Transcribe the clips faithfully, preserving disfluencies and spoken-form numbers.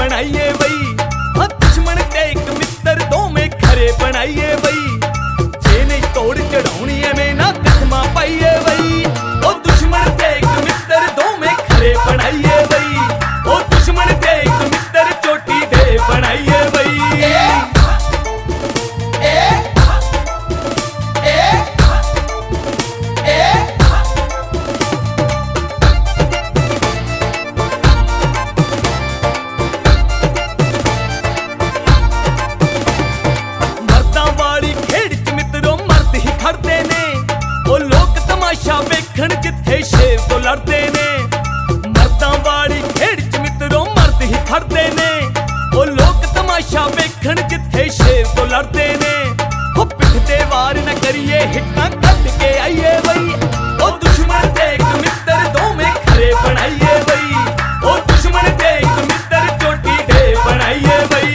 बनाइए बई। हाँ दुश्मन ते एक मित्र दोवें खरे बनाइए बई। जे नहीं तोड़ चढ़ाउणी एवें ना कसमां पाइए बई। ओ दुश्मन ते एक मित्र दोवें खरे बनाइए बई। ओ दुश्मन ते एक मित्र चोटी दे बनाइए बई। वेखण जिथे शेर तो लड़ते ने मर्दां वाली खेड़ च मित्रों मर्द ही खड़ते ने। ओ लोग तमाशा वेखण जिथे शेर तो लड़ते ने। ओ पिठ ते वार न करिए हिट्टां कट के आइए बई। ओ दुश्मन ते एक मित्र दोवें खरे बनाइए बई। ओ दुश्मन ते एक मित्र चोटी दे बनाइए बई।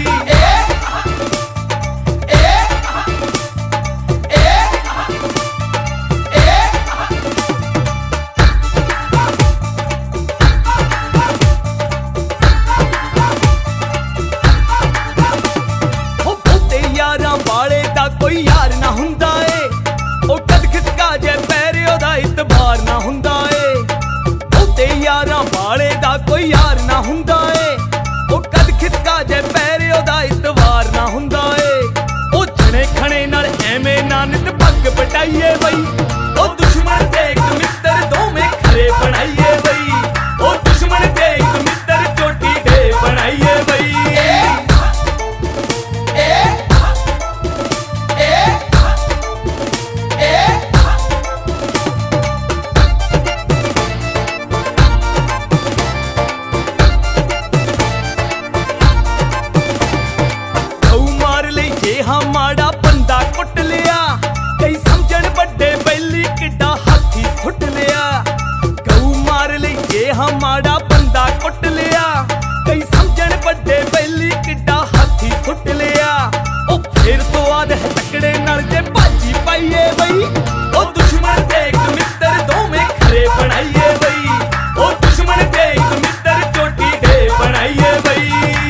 वाले दा कोई यार ना हुंदा ए। ओ कद खिसका जे पैरे ओदा इतबार ना हुंदा ए। बहुते यारां वाले दा कोई यार ना हुंदा ए। ओ कद खिसका जे पैरे ओदा इतबार ना हुंदा ए। ओ जने खणे नाल एवें ना नित पग पटाइए बई। ओ दुश्मन ते एक मित्र दोवें खरे बनाइए बई। ओ दुश्मन ते एक मित्र चोटी दे बनाइए बई। हाँ माड़ा बंदा कुट लिया कई समझण बड़े बैली किड्डा हाथी सुट लिया। गऊ मार लईए हाँ माड़ा बंदा कुट लिया कई समझण बड़े बैली किड्डा हाथी सुट लिया। ओ फिर तो आद है तकड़े नाल जे भाजी पाइए बई। ओ दुश्मन ते एक मित्र दोवें खरे बनाइए बई। ओ दुश्मन ते एक मित्र चोटी दे बनाइए बई।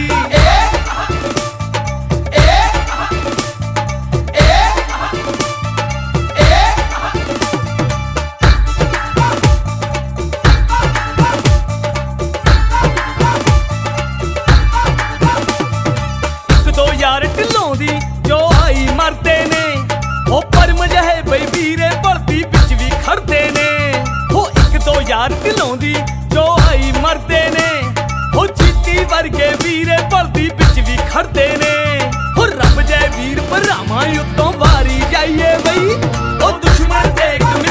यार ढिलों दी जो आई मरते ने। ओ परम जहे बई वीरे भरती बिच भी खड़ते ने। हो एक दो यार ढिलों दी जो आई मरते ने। हो जीती वर्गे वीरे भरती बिच भी खड़ते ने। हो रब जय वीर भरावां उत्तों वारी जाइए बई। ओ दुश्मन ते एक